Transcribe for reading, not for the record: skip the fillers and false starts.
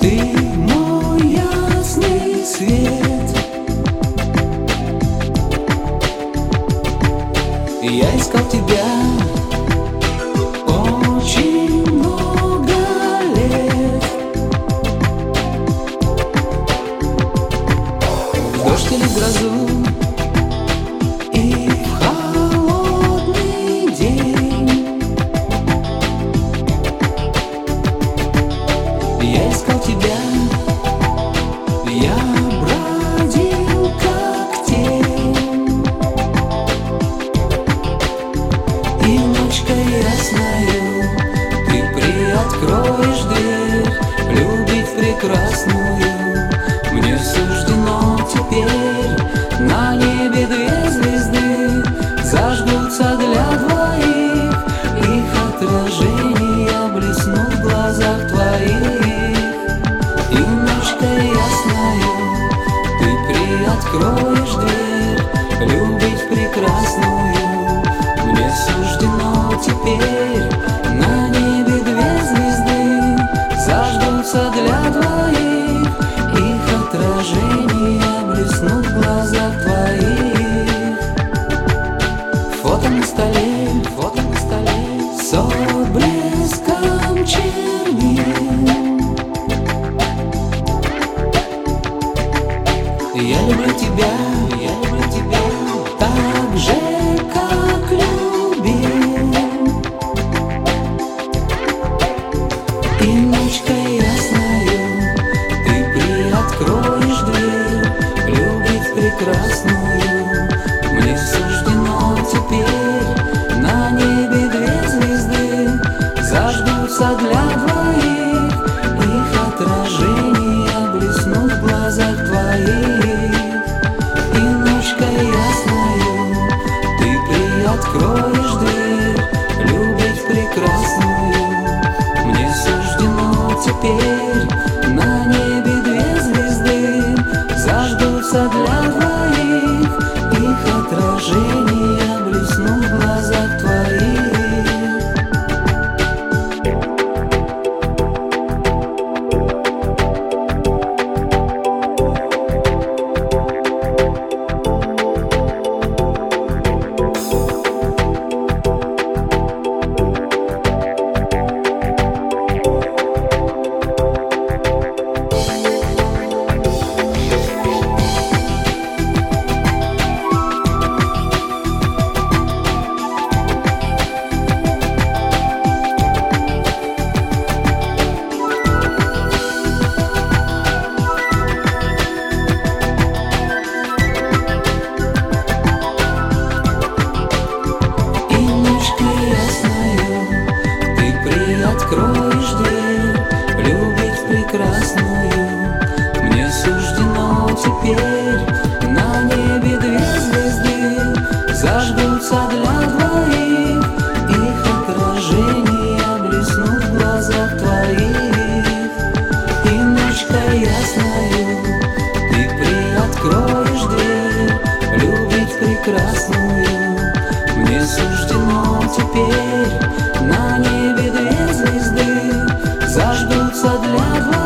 Ты мой ясный свет. Я искал тебя очень много лет. В дождь или в грозу и в холодный день. Я искал тебя, я бродил как тень. И ночкой ясною ты приоткроешь дверь, любить прекрасную. Мне суждено теперь, на небе две звезды зажгутся для двоих, их отражения блеснут в глазах твоих. И ночкой ясною ты приоткроешь дверь, любить прекрасную. Мне суждено теперь, на небе две звезды зажгутся для двоих, их отражения блеснут в глазах твоих. Фото на столе с отблеском чернил. Я люблю тебя так же, как любил. И ночкой ясною ты приоткроешь дверь, любить прекрасную. Мне суждено теперь, на небе две звезды зажгутся для двоих, их отражения блеснут в глазах твоих. И ночкой ясною ты приоткроешь дверь, любить прекрасную. Мне суждено теперь, на небе две звезды зажгутся для двоих, их отражения блеснут в глазах твоих. Откроешь дверь, любить прекрасную. Мне суждено теперь, на небе две звезды зажгутся для двоих, их отражения блеснут в глазах твоих. И ночкой ясною ты приоткроешь дверь, любить прекрасную. Мне суждено теперь, на небе две звезды зажгутся для двоих.